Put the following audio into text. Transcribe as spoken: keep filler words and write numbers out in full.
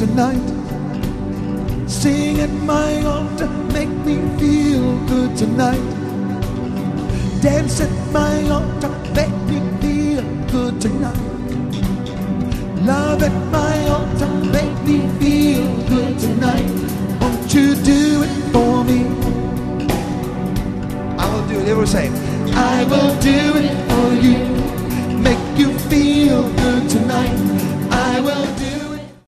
tonight. Sing at my altar, make me feel good tonight. Dance at my altar, make me feel good tonight. Love at my altar, make me feel good tonight. Won't you do it for me? I will do it. Everyone say, I will do it for you. Make you feel good tonight. I will do it.